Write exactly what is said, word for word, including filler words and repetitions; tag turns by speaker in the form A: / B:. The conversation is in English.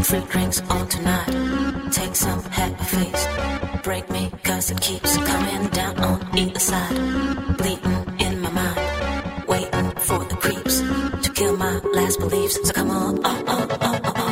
A: Free drinks on tonight. Take some, have a face. Break me, cause it keeps coming down on either side. Bleeding in my mind. Waiting for the creeps to kill my last beliefs. So come on, oh, oh, oh, oh, oh.